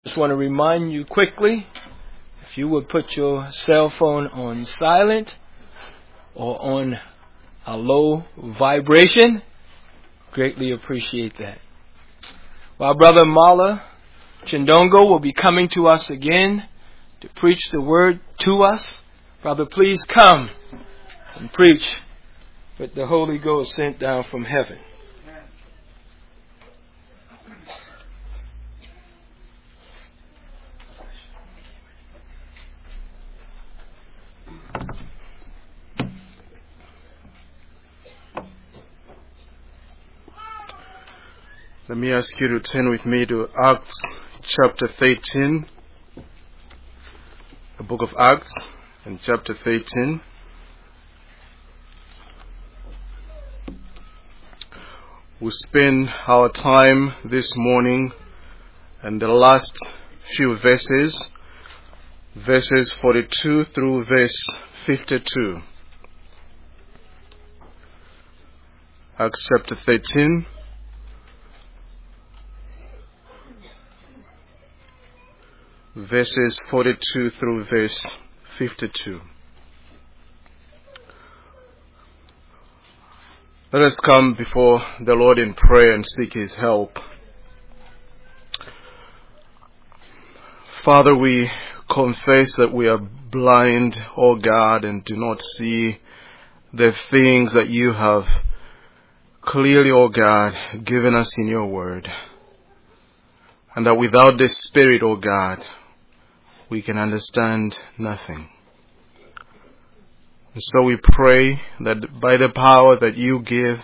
Just want to remind you quickly, if you would put your cell phone on silent or on a low vibration, greatly appreciate that. While Brother Mala Chindongo will be coming to us again to preach the word to us, Brother, please come and preach with the Holy Ghost sent down from heaven. Let me ask you to turn with me to Acts chapter 13. The book of Acts and chapter 13. We'll spend our time this morning in the last few verses 42 through verse 52. Acts chapter 13. Verses 42 through verse 52. Let us come before the Lord in prayer and seek His help. Father, we confess that we are blind, O God, and do not see the things that you have clearly, O God, given us in your word. And that without the Spirit, O God, we can understand nothing. And so we pray that by the power that you give,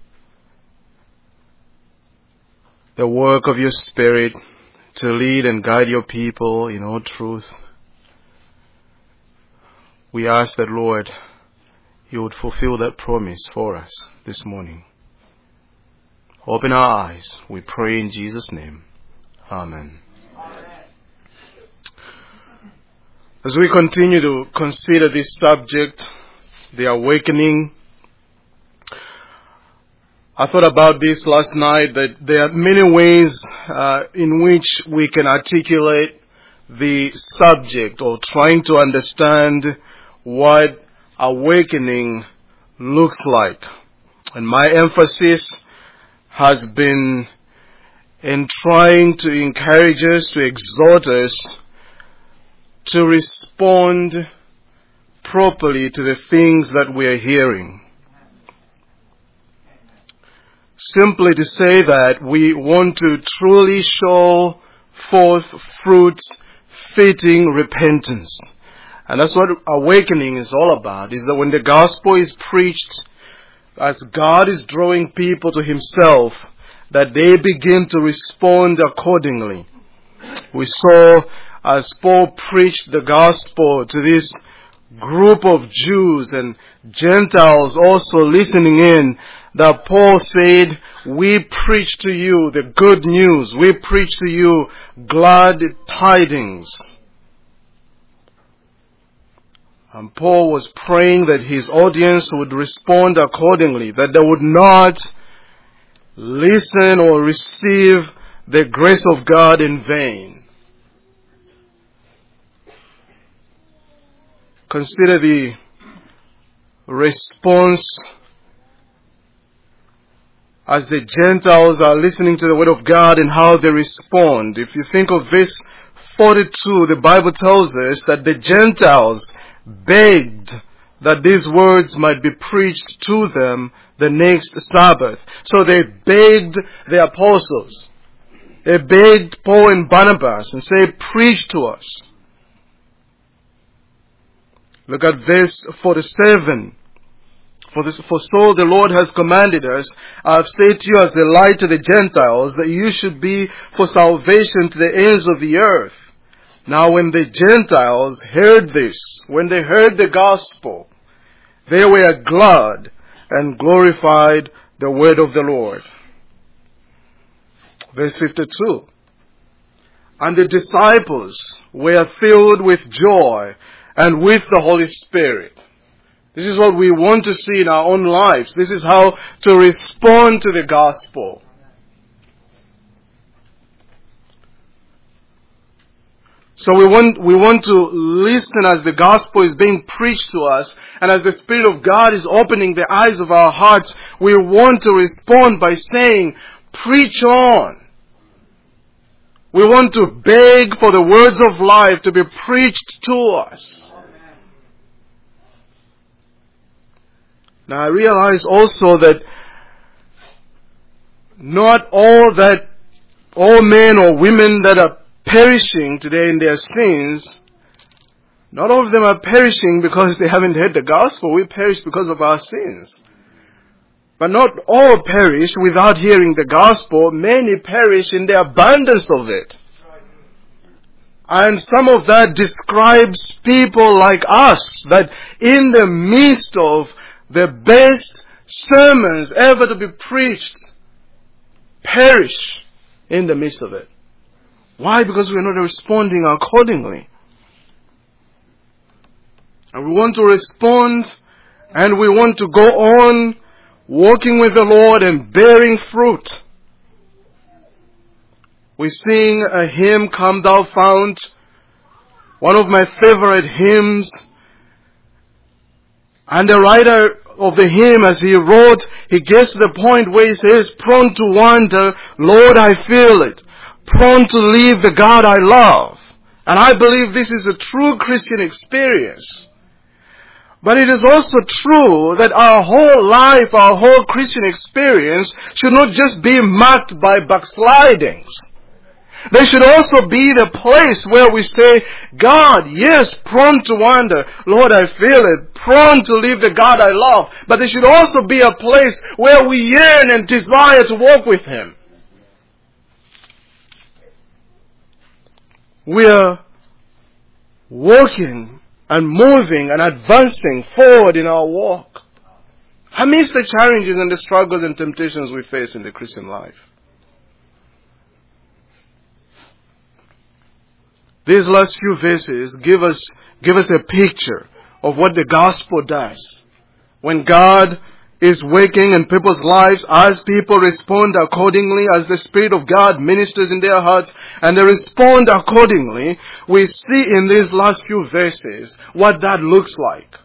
the work of your Spirit to lead and guide your people in all truth, we ask that, Lord, you would fulfill that promise for us this morning. Open our eyes, we pray in Jesus' name. Amen. As we continue to consider this subject, the awakening, I thought about this last night, that there are many ways in which we can articulate the subject or trying to understand what awakening looks like. And my emphasis has been in trying to encourage us, to exhort us, to respond properly to the things that we are hearing. Simply to say that we want to truly show forth fruits fitting repentance. And that's what awakening is all about, is that when the gospel is preached, as God is drawing people to Himself, that they begin to respond accordingly. We saw as Paul preached the gospel to this group of Jews and Gentiles also listening in, that Paul said, we preach to you the good news. We preach to you glad tidings. And Paul was praying that his audience would respond accordingly, that they would not listen or receive the grace of God in vain. Consider the response as the Gentiles are listening to the word of God and how they respond. If you think of verse 42, the Bible tells us that the Gentiles begged that these words might be preached to them the next Sabbath. So they begged the apostles. They begged Paul and Barnabas and said, preach to us. Look at verse 47. For so the Lord has commanded us, I have said to you as the light to the Gentiles, that you should be for salvation to the ends of the earth. Now when the Gentiles heard this, when they heard the gospel, they were glad and glorified the word of the Lord. Verse 52. And the disciples were filled with joy and with the Holy Spirit. This is what we want to see in our own lives. This is how to respond to the gospel. So we want to listen as the gospel is being preached to us, and as the Spirit of God is opening the eyes of our hearts, we want to respond by saying, preach on. We want to beg for the words of life to be preached to us. Now I realize also that not all men or women that are perishing today in their sins, not all of them are perishing because they haven't heard the gospel. We perish because of our sins. But not all perish without hearing the gospel. Many perish in the abundance of it. And some of that describes people like us, that in the midst of the best sermons ever to be preached, perish in the midst of it. Why? Because we are not responding accordingly. And we want to respond, and we want to go on walking with the Lord and bearing fruit. We sing a hymn, Come Thou Fount, one of my favorite hymns. And the writer of the hymn, as he wrote, he gets to the point where he says, prone to wander, Lord, I feel it. Prone to leave the God I love. And I believe this is a true Christian experience. But it is also true that our whole life, our whole Christian experience should not just be marked by backslidings. There should also be the place where we say, God, yes, prone to wander. Lord, I feel it. Prone to leave the God I love. But there should also be a place where we yearn and desire to walk with Him. We are walking and moving and advancing forward in our walk amidst the challenges and the struggles and temptations we face in the Christian life. These last few verses give us a picture of what the gospel does. When God is working in people's lives, as people respond accordingly, as the Spirit of God ministers in their hearts, and they respond accordingly, we see in these last few verses what that looks like.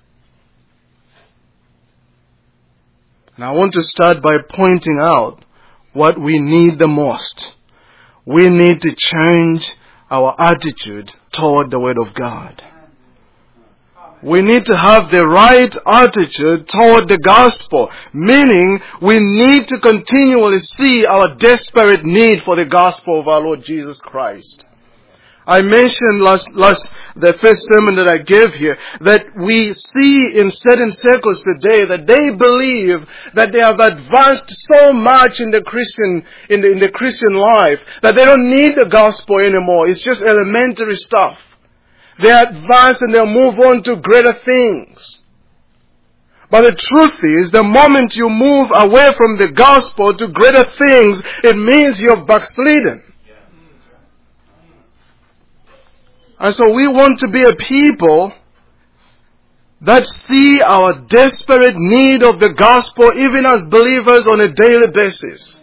And I want to start by pointing out what we need the most. We need to change our attitude toward the Word of God. We need to have the right attitude toward the gospel, meaning we need to continually see our desperate need for the gospel of our Lord Jesus Christ. I mentioned the first sermon that I gave here, that we see in certain circles today that they believe that they have advanced so much in the Christian life that they don't need the gospel anymore. It's just elementary stuff. They advance and they'll move on to greater things. But the truth is, the moment you move away from the gospel to greater things, it means you're backslidden. And so we want to be a people that see our desperate need of the gospel even as believers on a daily basis.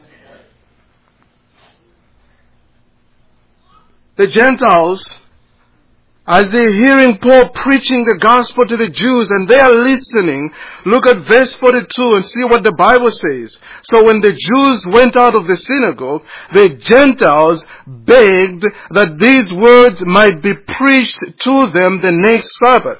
The Gentiles, as they're hearing Paul preaching the gospel to the Jews and they are listening, look at verse 42 and see what the Bible says. So when the Jews went out of the synagogue, the Gentiles begged that these words might be preached to them the next Sabbath.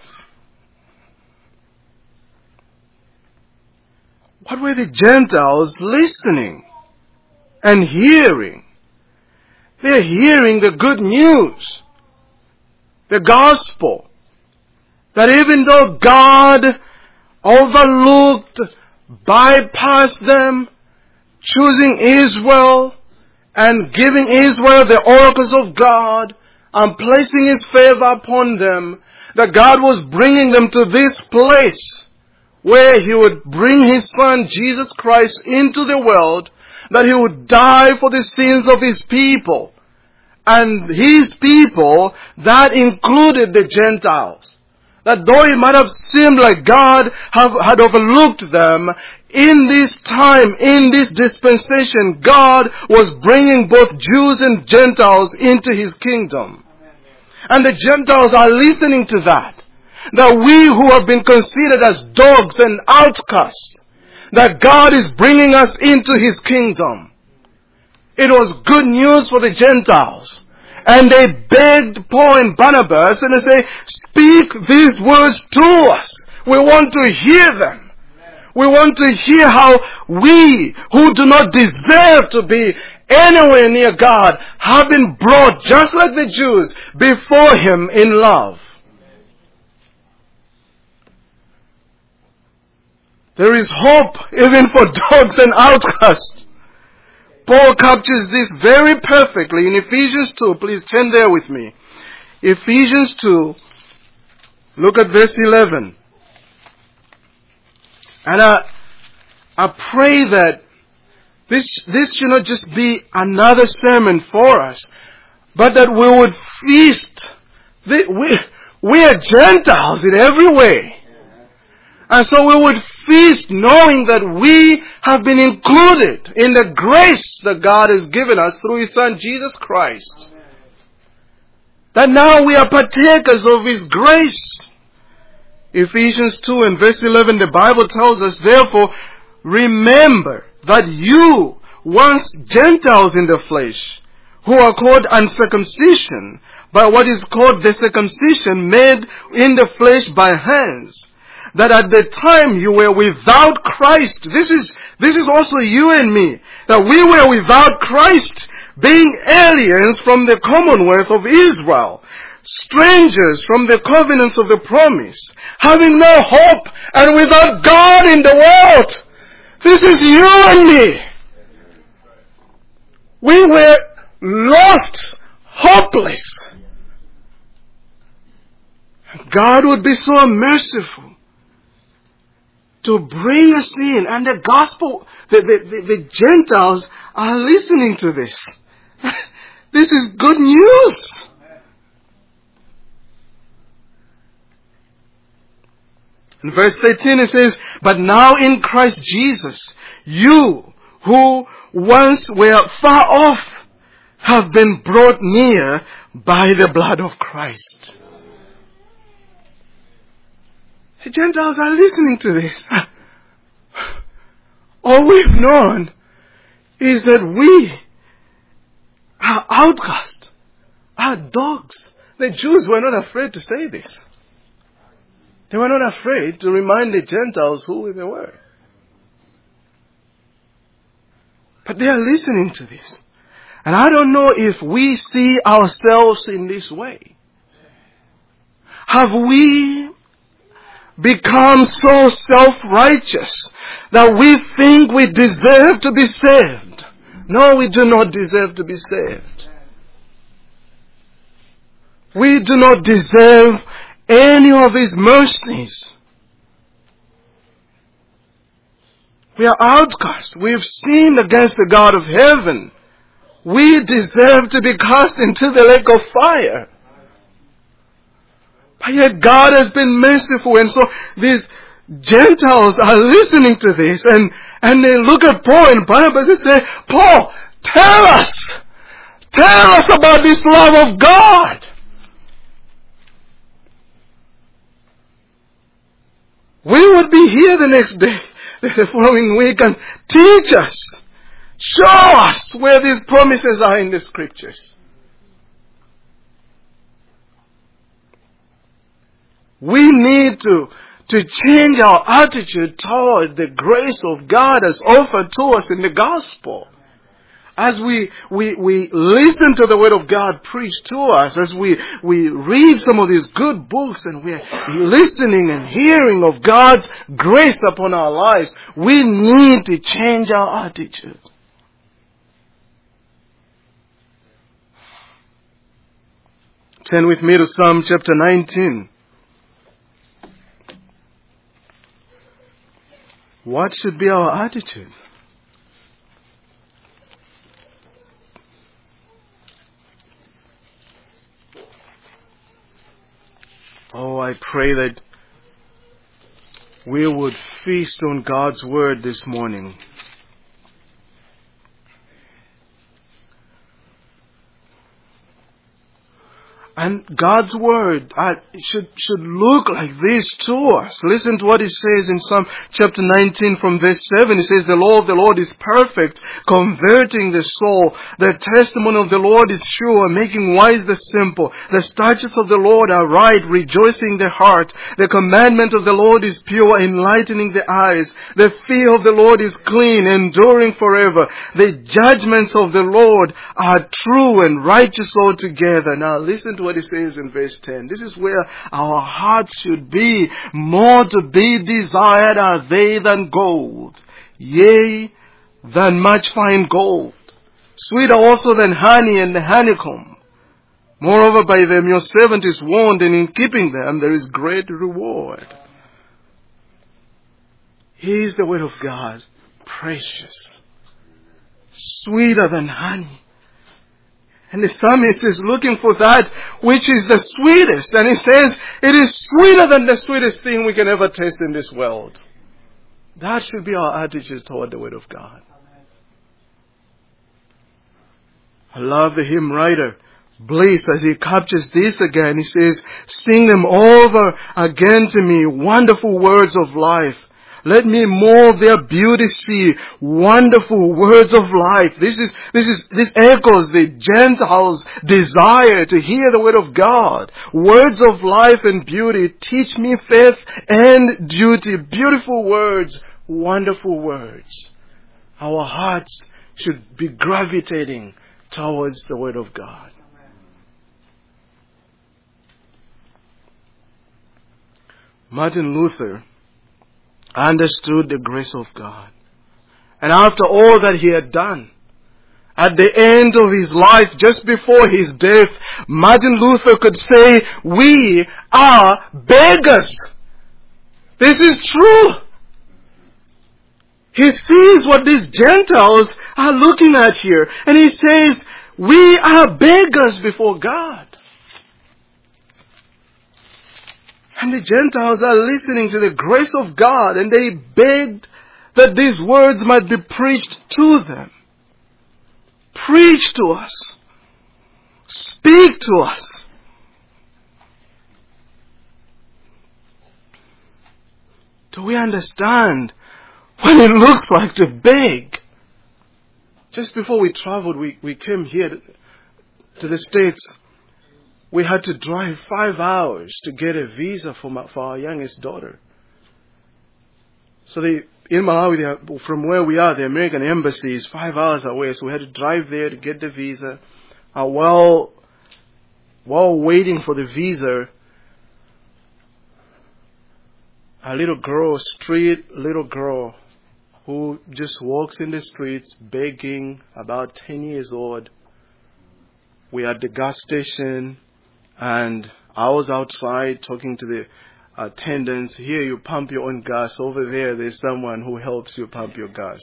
What were the Gentiles listening and hearing? They're hearing the good news. The gospel, that even though God overlooked, bypassed them, choosing Israel and giving Israel the oracles of God and placing His favor upon them, that God was bringing them to this place where He would bring His Son Jesus Christ into the world, that He would die for the sins of His people. And His people, that included the Gentiles. That though it might have seemed like God had overlooked them, in this time, in this dispensation, God was bringing both Jews and Gentiles into His kingdom. And the Gentiles are listening to that. That we who have been considered as dogs and outcasts, that God is bringing us into His kingdom. It was good news for the Gentiles. And they begged Paul and Barnabas and they say, speak these words to us. We want to hear them. We want to hear how we, who do not deserve to be anywhere near God, have been brought, just like the Jews, before Him in love. There is hope even for dogs and outcasts. Paul captures this very perfectly in Ephesians 2. Please turn there with me. Ephesians 2, look at verse 11. And I pray that this should not just be another sermon for us, but that we would feast. We are Gentiles in every way. And so we would feast knowing that we have been included in the grace that God has given us through His Son Jesus Christ. That now we are partakers of His grace. Ephesians 2 and verse 11, the Bible tells us, therefore, remember that you, once Gentiles in the flesh, who are called uncircumcision, by what is called the circumcision made in the flesh by hands, that at the time you were without Christ. This is also you and me. That we were without Christ, being aliens from the commonwealth of Israel, strangers from the covenants of the promise, having no hope and without God in the world. This is you and me. We were lost, hopeless. God would be so merciful to bring us in. And the gospel, the Gentiles are listening to this. This is good news. In verse 13 it says, but now in Christ Jesus, you who once were far off have been brought near by the blood of Christ. The Gentiles are listening to this. All we've known is that we are outcasts, are dogs. The Jews were not afraid to say this. They were not afraid to remind the Gentiles who they were. But they are listening to this. And I don't know if we see ourselves in this way. Have we become so self-righteous that we think we deserve to be saved? No, we do not deserve to be saved. We do not deserve any of His mercies. We are outcasts. We have sinned against the God of heaven. We deserve to be cast into the lake of fire. But yet God has been merciful, and so these Gentiles are listening to this, and they look at Paul and Barnabas and say, Paul, tell us about this love of God. We would be here the next day, the following week, and teach us, show us where these promises are in the Scriptures. We need to change our attitude toward the grace of God as offered to us in the gospel. As we listen to the Word of God preached to us, as we read some of these good books and we're listening and hearing of God's grace upon our lives, we need to change our attitude. Turn with me to Psalm chapter 19. What should be our attitude? Oh, I pray that we would feast on God's Word this morning. And God's Word should look like this to us. Listen to what it says in Psalm chapter 19 from verse 7. It says, the law of the Lord is perfect, converting the soul. The testimony of the Lord is sure, making wise the simple. The statutes of the Lord are right, rejoicing the heart. The commandment of the Lord is pure, enlightening the eyes. The fear of the Lord is clean, enduring forever. The judgments of the Lord are true and righteous altogether. Now listen to what it says in verse 10. This is where our hearts should be. More to be desired are they than gold, yea, than much fine gold. Sweeter also than honey and the honeycomb. Moreover, by them your servant is warned, and in keeping them there is great reward. Here is the word of God, precious, sweeter than honey. And the psalmist is looking for that which is the sweetest. And he says, it is sweeter than the sweetest thing we can ever taste in this world. That should be our attitude toward the Word of God. I love the hymn writer, Bliss, as he captures this again. He says, sing them over again to me, wonderful words of life. Let me more of their beauty see, wonderful words of life. This echoes the Gentiles' desire to hear the word of God. Words of life and beauty. Teach me faith and duty. Beautiful words, wonderful words. Our hearts should be gravitating towards the word of God. Martin Luther understood the grace of God. And after all that he had done, at the end of his life, just before his death, Martin Luther could say, we are beggars. This is true. He sees what these Gentiles are looking at here. And he says, we are beggars before God. And the Gentiles are listening to the grace of God, and they begged that these words might be preached to them. Preach to us. Speak to us. Do we understand what it looks like to beg? Just before we traveled, we came here to the States. We had to drive 5 hours to get a visa for our youngest daughter. So in Malawi, from where we are, the American embassy is 5 hours away. So we had to drive there to get the visa. While waiting for the visa, a little girl who just walks in the streets begging, about 10 years old. We are at the gas station. And I was outside talking to the attendants. Here you pump your own gas. Over there's someone who helps you pump your gas.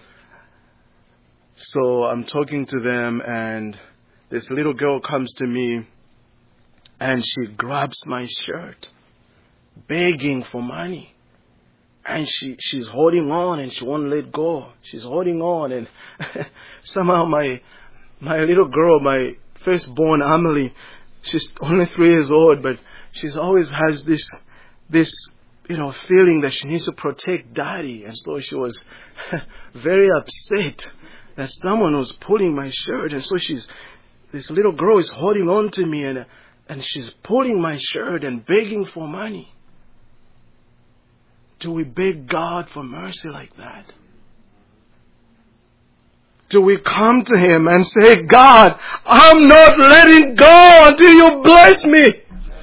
So I'm talking to them, and this little girl comes to me, and she grabs my shirt, begging for money. And she's holding on, and she won't let go. She's holding on, and somehow my little girl, my firstborn, Amelie, she's only 3 years old, but she's always has this feeling that she needs to protect daddy. And so she was very upset that someone was pulling my shirt. And so this little girl is holding on to me, and she's pulling my shirt and begging for money. Do we beg God for mercy like that? Do we come to Him and say, God, I'm not letting go until you bless me?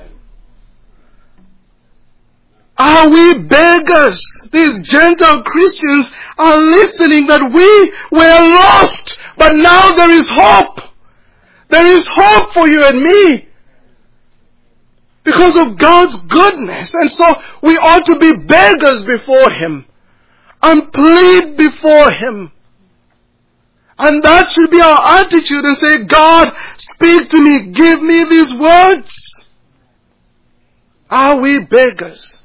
Are we beggars? These Gentile Christians are listening that we were lost, but now there is hope. There is hope for you and me because of God's goodness. And so we ought to be beggars before Him and plead before Him. And that should be our attitude, and say, God, speak to me. Give me these words. Are we beggars?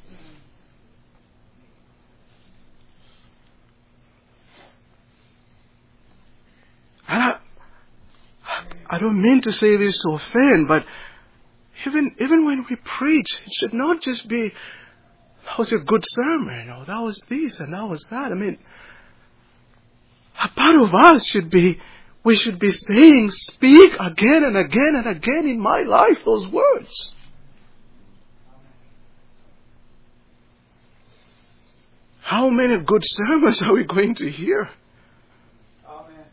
And I don't mean to say this to offend, but even when we preach, it should not just be, that was a good sermon, or that was this and that was that. I mean, a part of us should be, we should be saying, speak again and again and again in my life those words. How many good sermons are we going to hear? Amen.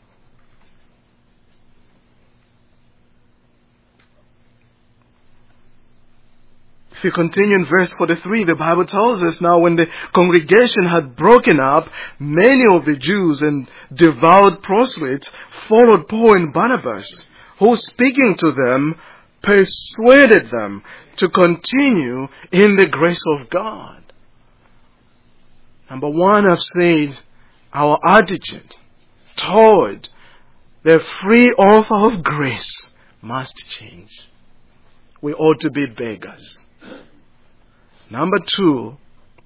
If you continue in verse 43, the Bible tells us, now when the congregation had broken up, many of the Jews and devout proselytes followed Paul and Barnabas, who, speaking to them, persuaded them to continue in the grace of God. Number one, I've said our attitude toward the free offer of grace must change. We ought to be beggars. Number two,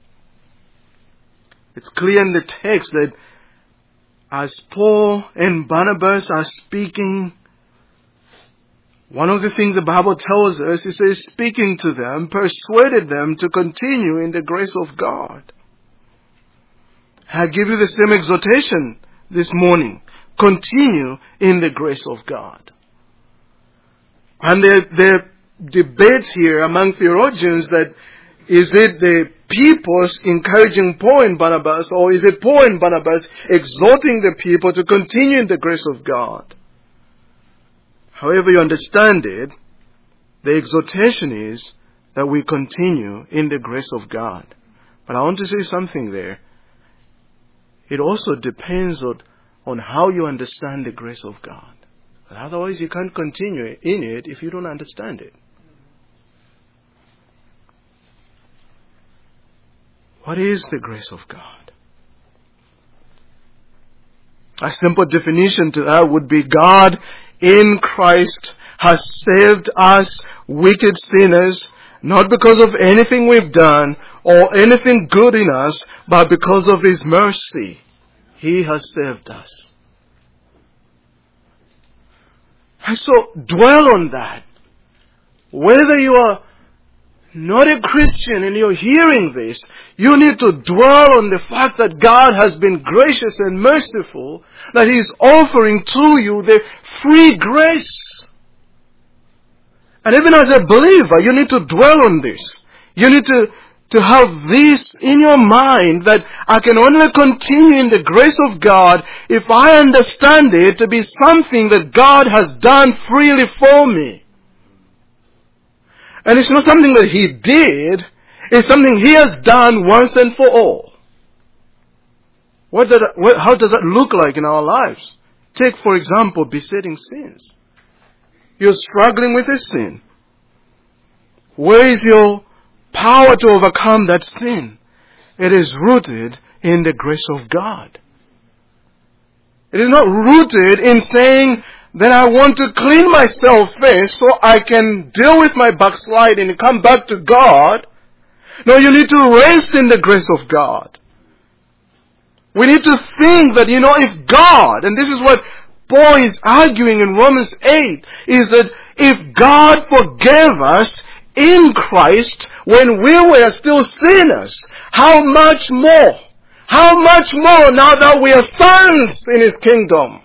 it's clear in the text that as Paul and Barnabas are speaking, one of the things the Bible tells us, it says, speaking to them, persuaded them to continue in the grace of God. I give you the same exhortation this morning. Continue in the grace of God. And the debates here among theologians that is it the people's encouraging Paul and Barnabas, or is it Paul and Barnabas exhorting the people to continue in the grace of God? However you understand it, the exhortation is that we continue in the grace of God. But I want to say something there. It also depends on how you understand the grace of God. Otherwise, you can't continue in it if you don't understand it. What is the grace of God? A simple definition to that would be God in Christ has saved us wicked sinners, not because of anything we've done or anything good in us, but because of His mercy. He has saved us. And so dwell on that. Whether you are not a Christian and you're hearing this, you need to dwell on the fact that God has been gracious and merciful, that He is offering to you the free grace. And even as a believer, you need to dwell on this. You need to have this in your mind, that I can only continue in the grace of God if I understand it to be something that God has done freely for me. And it's not something that He did, it's something He has done once and for all. How does that look like in our lives? Take, for example, besetting sins. You're struggling with a sin. Where is your power to overcome that sin? It is rooted in the grace of God. It is not rooted in saying that I want to clean myself first so I can deal with my backsliding and come back to God. No, you need to rest in the grace of God. We need to think that, if God, and this is what Paul is arguing in Romans 8, is that if God forgave us in Christ when we were still sinners, how much more? How much more now that we are sons in His kingdom?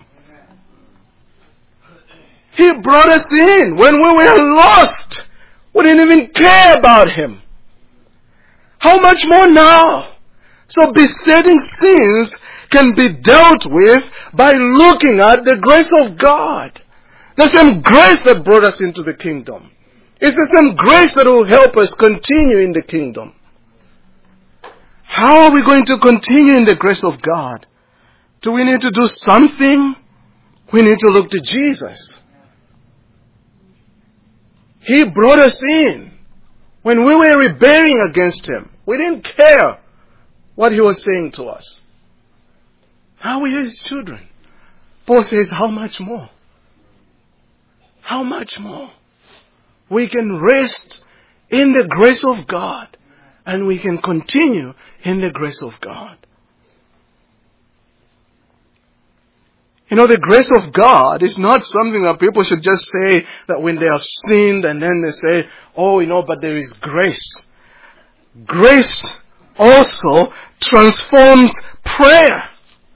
He brought us in when we were lost. We didn't even care about Him. How much more now? So besetting sins can be dealt with by looking at the grace of God. The same grace that brought us into the kingdom. It's the same grace that will help us continue in the kingdom. How are we going to continue in the grace of God? Do we need to do something? We need to look to Jesus. He brought us in when we were rebelling against Him. We didn't care what He was saying to us. Now we are His children. Paul says, how much more? How much more? We can rest in the grace of God, and we can continue in the grace of God. You know, the grace of God is not something that people should just say that when they have sinned and then they say, oh, you know, but there is grace. Grace also transforms prayer.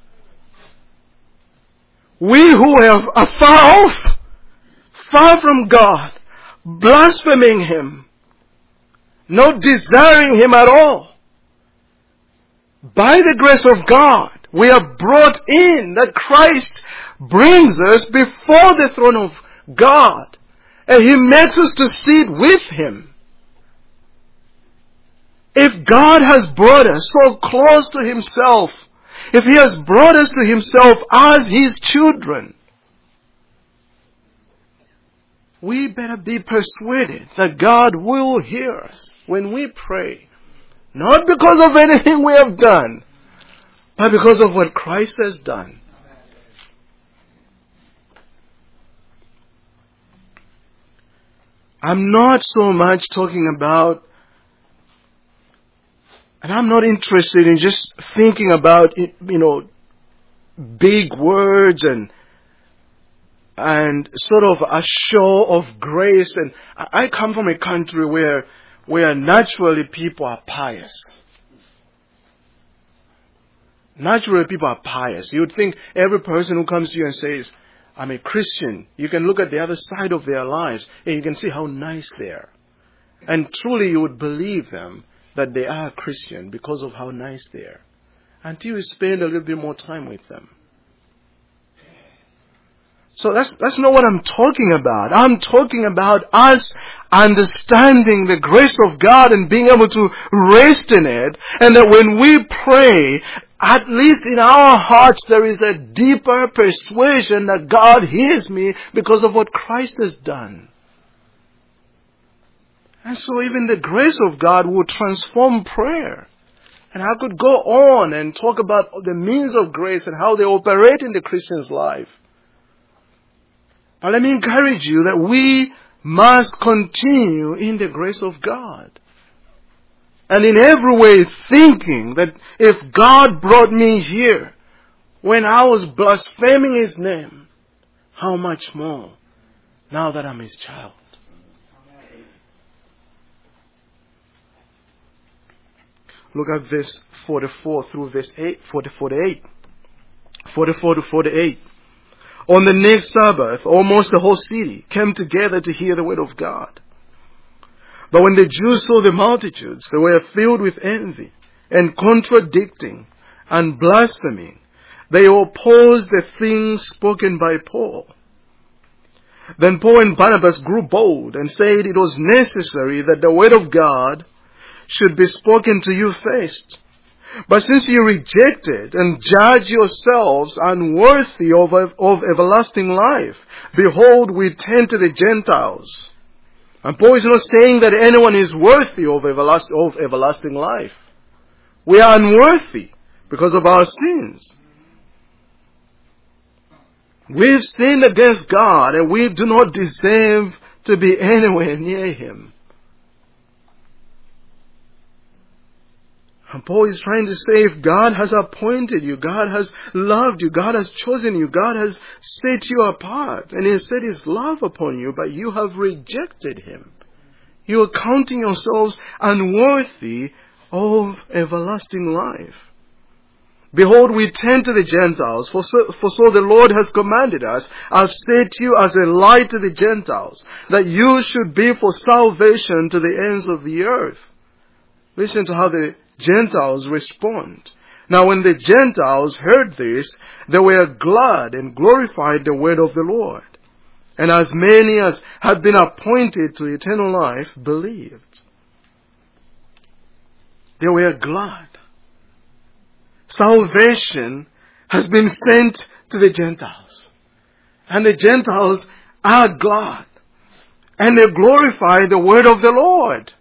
We who are far off, far from God, blaspheming Him, not desiring Him at all, by the grace of God, we are brought in, that Christ brings us before the throne of God, and He makes us to sit with Him. If God has brought us so close to Himself, if He has brought us to Himself as His children, we better be persuaded that God will hear us when we pray. Not because of anything we have done, but because of what Christ has done. I'm not so much talking about, and I'm not interested in just thinking about, big words and sort of a show of grace. And I come from a country where naturally people are pious. Naturally people are pious. You would think every person who comes to you and says, I'm a Christian, you can look at the other side of their lives and you can see how nice they are. And truly you would believe them that they are Christian because of how nice they are, until you spend a little bit more time with them. So that's not what I'm talking about. I'm talking about us understanding the grace of God and being able to rest in it, and that when we pray, at least in our hearts there is a deeper persuasion that God hears me because of what Christ has done. And so even the grace of God will transform prayer. And I could go on and talk about the means of grace and how they operate in the Christian's life. But let me encourage you that we must continue in the grace of God. And in every way thinking that if God brought me here when I was blaspheming His name, how much more now that I'm His child. Look at verse 44 through verse 44 to 48. On the next Sabbath, almost the whole city came together to hear the word of God. But when the Jews saw the multitudes, they were filled with envy and contradicting and blaspheming. They opposed the things spoken by Paul. Then Paul and Barnabas grew bold and said it was necessary that the word of God should be spoken to you first. But since you reject it and judge yourselves unworthy of everlasting life, behold, we turn to the Gentiles. And Paul is not saying that anyone is worthy of everlasting life. We are unworthy because of our sins. We've sinned against God and we do not deserve to be anywhere near Him. And Paul is trying to say, if God has appointed you, God has loved you, God has chosen you, God has set you apart, and He has set His love upon you, but you have rejected Him. You are counting yourselves unworthy of everlasting life. Behold, we turn to the Gentiles, for so the Lord has commanded us, I've set you as a light to the Gentiles, that you should be for salvation to the ends of the earth. Listen to how the Gentiles respond. Now when the Gentiles heard this, they were glad and glorified the word of the Lord. And as many as had been appointed to eternal life believed. They were glad. Salvation has been sent to the Gentiles. And the Gentiles are glad. And they glorify the word of the Lord.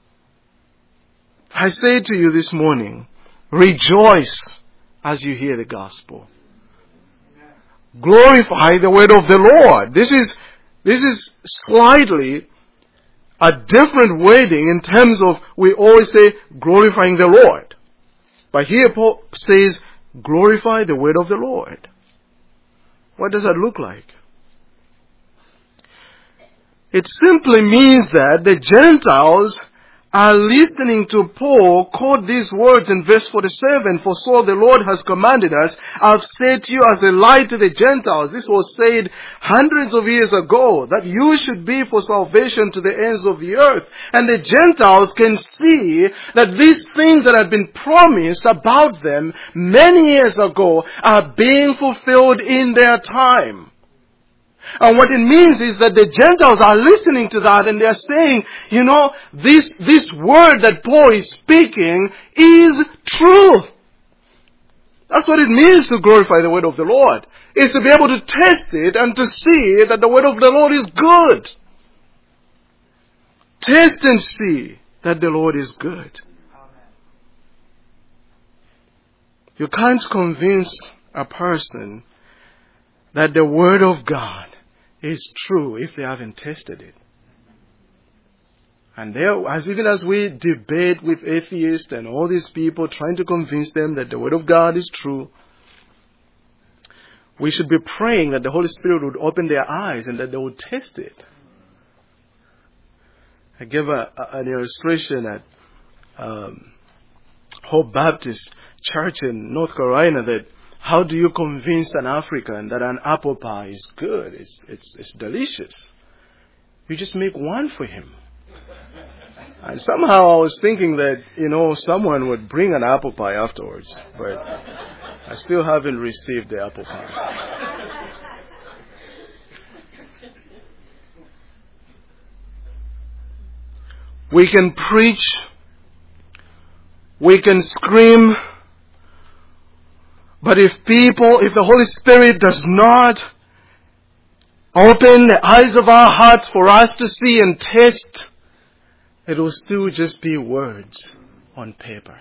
I say to you this morning, rejoice as you hear the gospel. Glorify the word of the Lord. This is slightly a different wording in terms of, we always say glorifying the Lord. But here Paul says, glorify the word of the Lord. What does that look like? It simply means that the Gentiles are listening to Paul quote these words in verse 47, "For so the Lord has commanded us, I've set you as a light to the Gentiles." This was said hundreds of years ago, that you should be for salvation to the ends of the earth. And the Gentiles can see that these things that have been promised about them many years ago are being fulfilled in their time. And what it means is that the Gentiles are listening to that and they're saying, this word that Paul is speaking is true. That's what it means to glorify the word of the Lord. Is to be able to test it and to see that the word of the Lord is good. Test and see that the Lord is good. You can't convince a person that the word of God is true if they haven't tested it. And even as we debate with atheists and all these people trying to convince them that the word of God is true, we should be praying that the Holy Spirit would open their eyes and that they would test it. I gave an illustration at Hope Baptist Church in North Carolina that how do you convince an African that an apple pie is good? It's delicious. You just make one for him. And somehow I was thinking that, someone would bring an apple pie afterwards. But I still haven't received the apple pie. We can preach. We can scream. But if the Holy Spirit does not open the eyes of our hearts for us to see and test, it will still just be words on paper.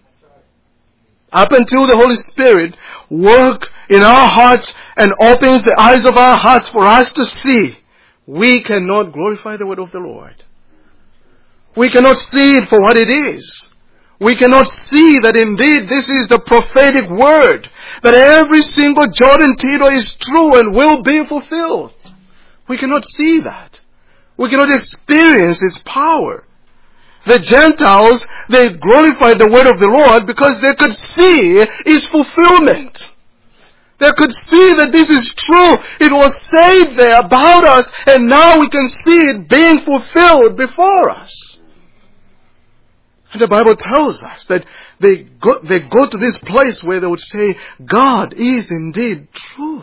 Up until the Holy Spirit works in our hearts and opens the eyes of our hearts for us to see, we cannot glorify the word of the Lord. We cannot see it for what it is. We cannot see that indeed this is the prophetic word, that every single jot and tittle is true and will be fulfilled. We cannot see that. We cannot experience its power. The Gentiles, they glorified the word of the Lord because they could see its fulfillment. They could see that this is true. It was said there about us, and now we can see it being fulfilled before us. And the Bible tells us that they go to this place where they would say, God is indeed true.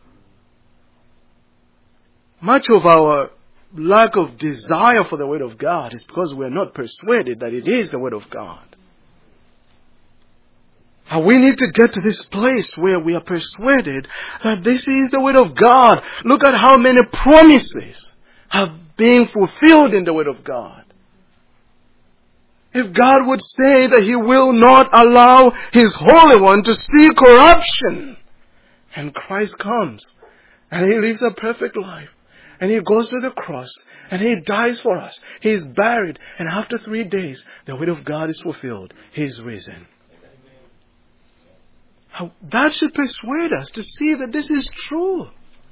Much of our lack of desire for the word of God is because we are not persuaded that it is the word of God. And we need to get to this place where we are persuaded that this is the word of God. Look at how many promises have been fulfilled in the word of God. If God would say that He will not allow His Holy One to see corruption, and Christ comes, and He lives a perfect life, and He goes to the cross, and He dies for us, He is buried, and after 3 days, the word of God is fulfilled, He is risen. That should persuade us to see that this is true.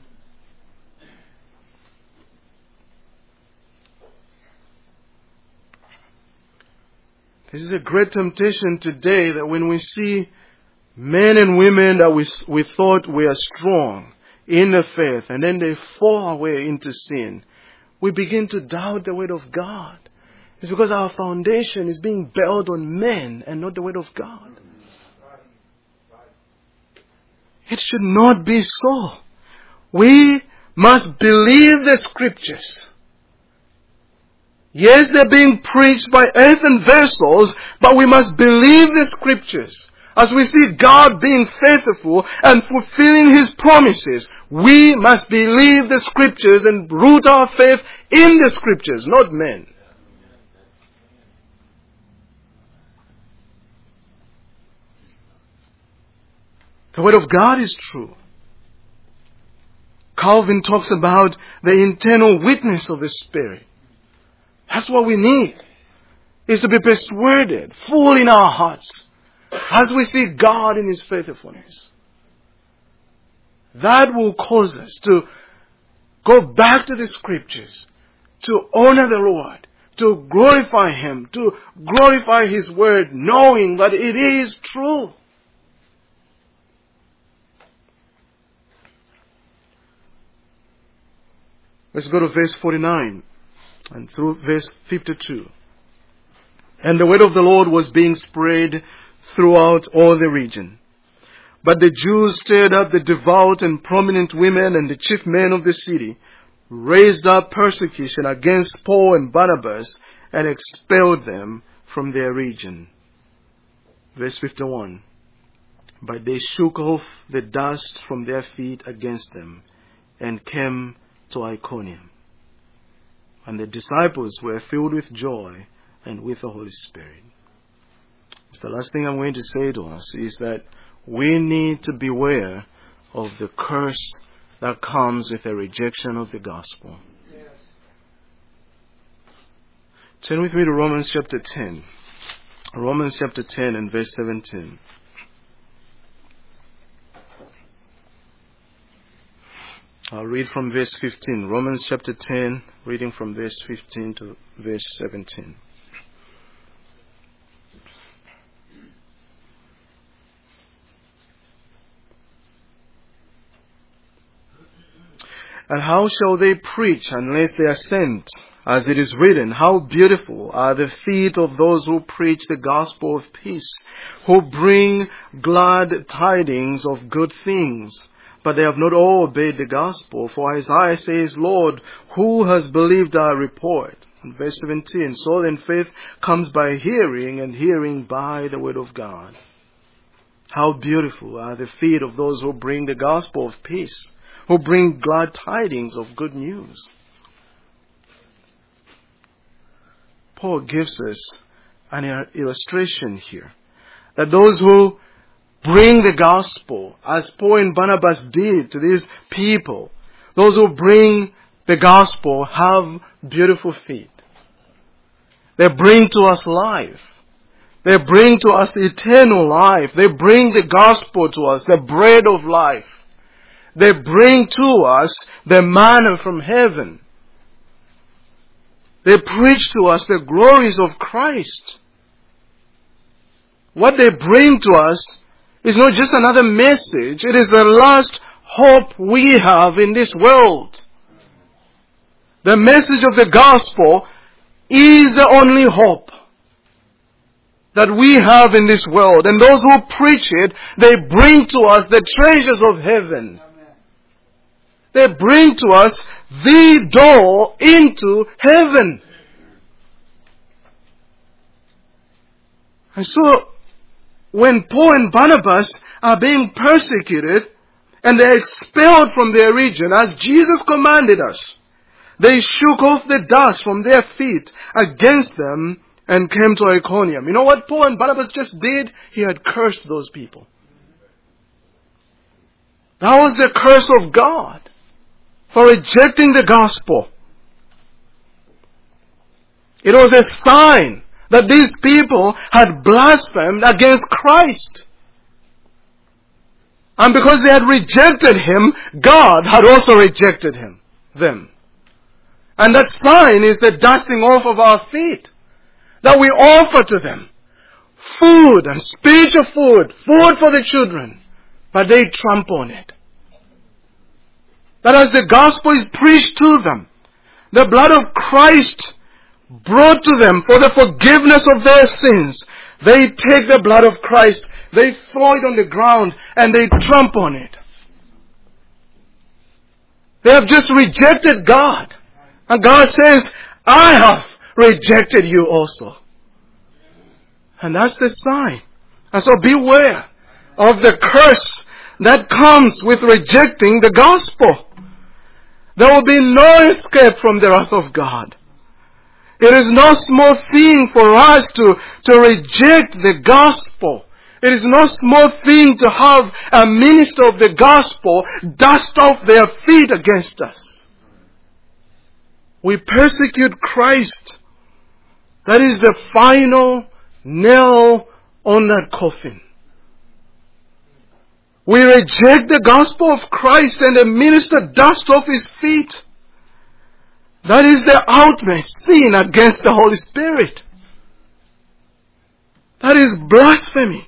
This is a great temptation today that when we see men and women that we thought were strong in the faith and then they fall away into sin, we begin to doubt the word of God. It's because our foundation is being built on men and not the word of God. It should not be so. We must believe the Scriptures. Yes, they're being preached by earthen vessels, but we must believe the Scriptures. As we see God being faithful and fulfilling His promises, we must believe the Scriptures and root our faith in the Scriptures, not men. The Word of God is true. Calvin talks about the internal witness of the Spirit. That's what we need, is to be persuaded, full in our hearts, as we see God in His faithfulness. that will cause us to go back to the Scriptures, to honor the Lord, to glorify Him, to glorify His Word, knowing that it is true. Let's go to verse 49 and through verse 52. And the word of the Lord was being spread throughout all the region. But the Jews stirred up the devout and prominent women and the chief men of the city, raised up persecution against Paul and Barnabas, and expelled them from their region. Verse 51. But they shook off the dust from their feet against them, and came to Iconium. And the disciples were filled with joy and with the Holy Spirit. So the last thing I'm going to say to us is that we need to beware of the curse that comes with a rejection of the gospel. Yes. Turn with me to Romans chapter 10. Romans chapter 10 and verse 17. I'll read from verse 15. Romans chapter 10, reading from verse 15 to verse 17. And how shall they preach unless they are sent? As it is written, how beautiful are the feet of those who preach the gospel of peace, who bring glad tidings of good things. But they have not all obeyed the gospel. For Isaiah says, Lord, who has believed our report? And verse 17, so then faith comes by hearing, and hearing by the word of God. How beautiful are the feet of those who bring the gospel of peace, who bring glad tidings of good news. Paul gives us an illustration here that those who bring the gospel, as Paul and Barnabas did to these people, those who bring the gospel have beautiful feet. They bring to us life. They bring to us eternal life. They bring the gospel to us, the bread of life. They bring to us the manna from heaven. They preach to us the glories of Christ. What they bring to us is not just another message. It is the last hope we have in this world. The message of the gospel is the only hope that we have in this world. And those who preach it, they bring to us the treasures of heaven. They bring to us the door into heaven. And so, when Paul and Barnabas are being persecuted and they're expelled from their region, as Jesus commanded us, they shook off the dust from their feet against them and came to Iconium. You know what Paul and Barnabas just did? He had cursed those people. That was the curse of God for rejecting the gospel. It was a sign that these people had blasphemed against Christ. And because they had rejected Him, God had also rejected them. And that sign is the dusting off of our feet that we offer to them. Food and spiritual food for the children. But they trample on it. That as the gospel is preached to them, the blood of Christ brought to them for the forgiveness of their sins, they take the blood of Christ, they throw it on the ground, and they trample on it. They have just rejected God. And God says, I have rejected you also. And that's the sign. And so beware of the curse that comes with rejecting the gospel. There will be no escape from the wrath of God. It is no small thing for us to reject the gospel. It is no small thing to have a minister of the gospel dust off their feet against us. We persecute Christ. That is the final nail on that coffin. We reject the gospel of Christ and the minister dust off his feet. That is the ultimate sin against the Holy Spirit. That is blasphemy.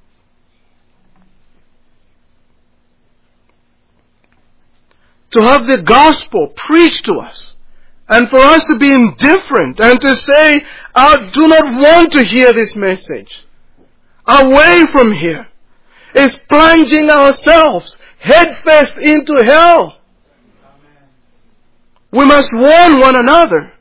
To have the gospel preached to us, and for us to be indifferent and to say, I do not want to hear this message. Away from here. Is plunging ourselves headfirst into hell. We must warn one another.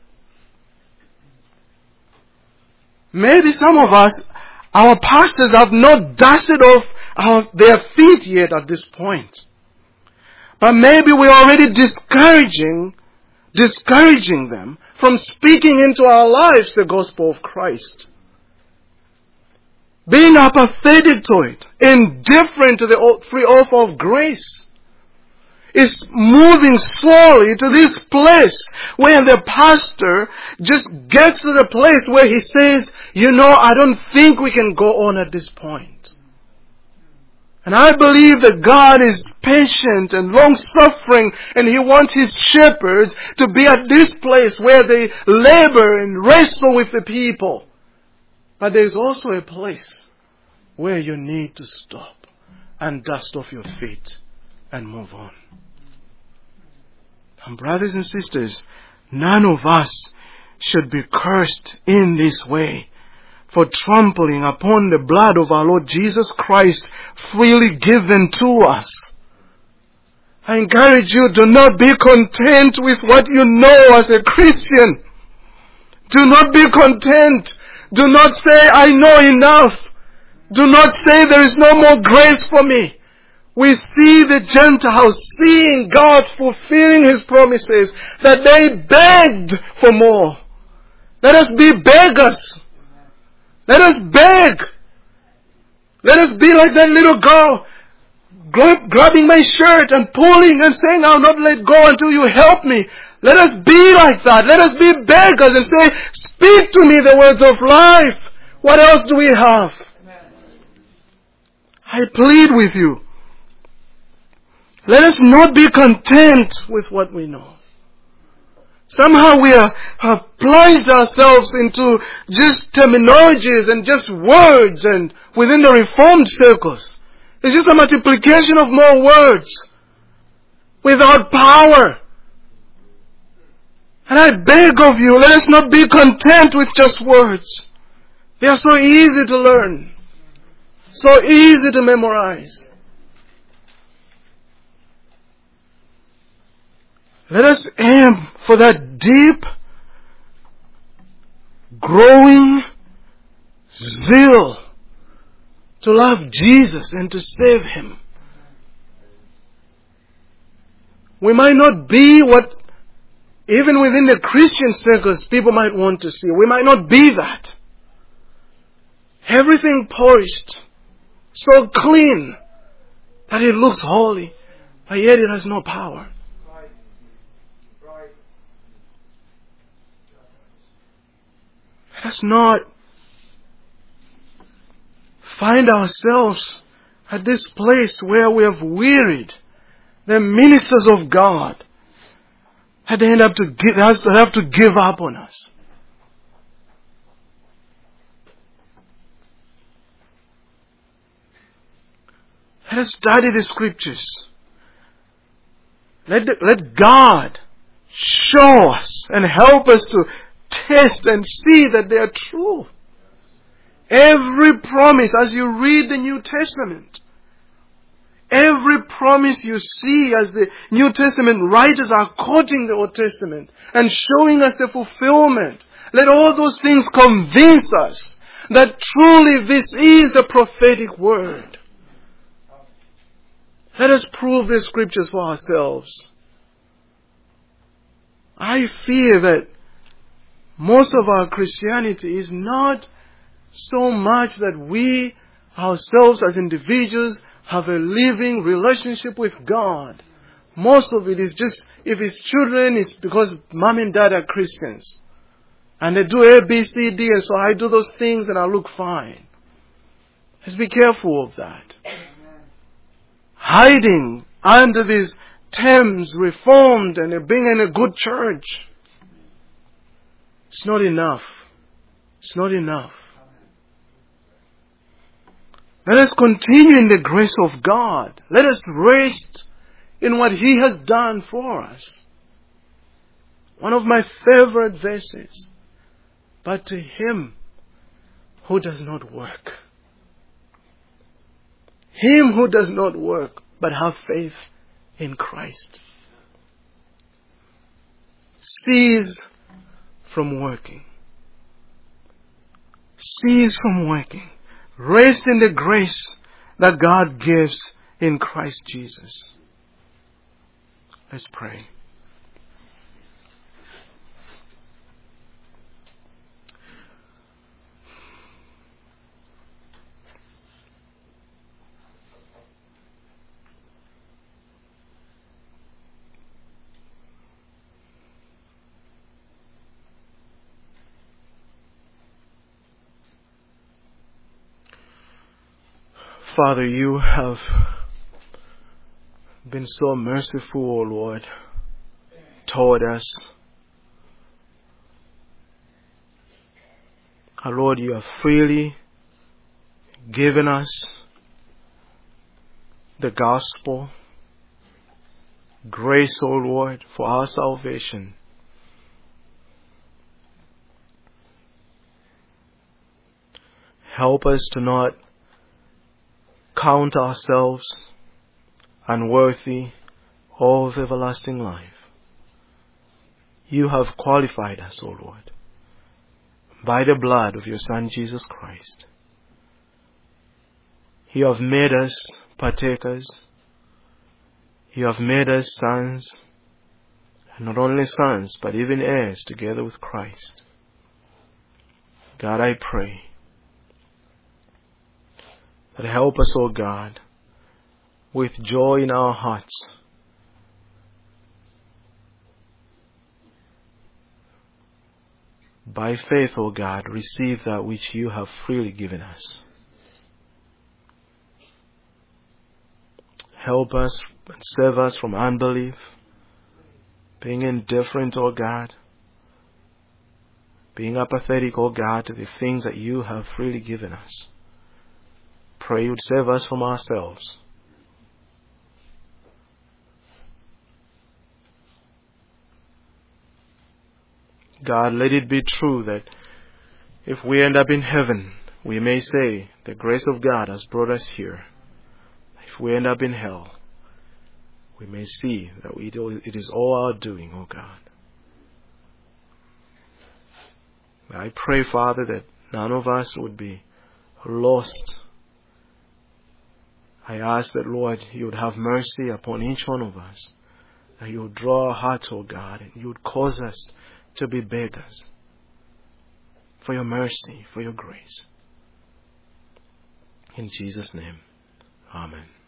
Maybe some of us, our pastors have not dusted off their feet yet at this point. But maybe we're already discouraging them from speaking into our lives the gospel of Christ. Being apathetic to it, indifferent to the free offer of grace, is moving slowly to this place where the pastor just gets to the place where he says, I don't think we can go on at this point. And I believe that God is patient and long-suffering, and He wants His shepherds to be at this place where they labor and wrestle with the people. But there's also a place where you need to stop and dust off your feet and move on. And brothers and sisters, none of us should be cursed in this way for trampling upon the blood of our Lord Jesus Christ freely given to us. I encourage you, do not be content with what you know as a Christian. Do not be content. Do not say, I know enough. Do not say there is no more grace for me. We see the Gentiles seeing God fulfilling His promises, that they begged for more. Let us be beggars. Let us beg. Let us be like that little girl, grabbing my shirt and pulling and saying, I'll not let go until you help me. Let us be like that. Let us be beggars and say, speak to me the words of life. What else do we have? I plead with you. Let us not be content with what we know. Somehow we have plunged ourselves into just terminologies and just words, and within the Reformed circles, it's just a multiplication of more words without power. And I beg of you, let us not be content with just words. They are so easy to learn, so easy to memorize. Let us aim for that deep, growing zeal to love Jesus and to save Him. We might not be what, even within the Christian circles, people might want to see. We might not be that. Everything polished, so clean, that it looks holy, but yet it has no power. Let us not find ourselves at this place where we have wearied the ministers of God, that they have to give up on us. Let us study the Scriptures. Let God show us and help us to test and see that they are true. Every promise, as you read the New Testament, every promise you see as the New Testament writers are quoting the Old Testament and showing us the fulfillment, let all those things convince us that truly this is a prophetic word. Let us prove the Scriptures for ourselves. I fear that most of our Christianity is not so much that we ourselves as individuals have a living relationship with God. Most of it is just, if it's children, it's because mom and dad are Christians. And they do A, B, C, D, and so I do those things and I look fine. Let's be careful of that. hiding under these terms, reformed and being in a good church. It's not enough. It's not enough. Let us continue in the grace of God. Let us rest in what He has done for us. One of my favorite verses. But to him who does not work. Him who does not work, but have faith in Christ. Cease from working. Cease from working. Rest in the grace that God gives in Christ Jesus. Let's pray. Father, you have been so merciful, O Lord, toward us. Our Lord, you have freely given us the gospel, grace, O Lord, for our salvation. Help us to not count ourselves unworthy of everlasting life. You have qualified us, O Lord, by the blood of your Son Jesus Christ. You have made us partakers. You have made us sons, and not only sons, but even heirs together with Christ. God, I pray that help us, O God, with joy in our hearts, by faith, O God, receive that which you have freely given us. Help us and save us from unbelief, being indifferent, O God, being apathetic, O God, to the things that you have freely given us. Pray you'd save us from ourselves. God, let it be true that if we end up in heaven, we may say the grace of God has brought us here. If we end up in hell, we may see that it is all our doing, O God. I pray, Father, that none of us would be lost. I ask that, Lord, you would have mercy upon each one of us, that you would draw our hearts, O God, and you would cause us to be beggars for your mercy, for your grace. In Jesus' name, amen.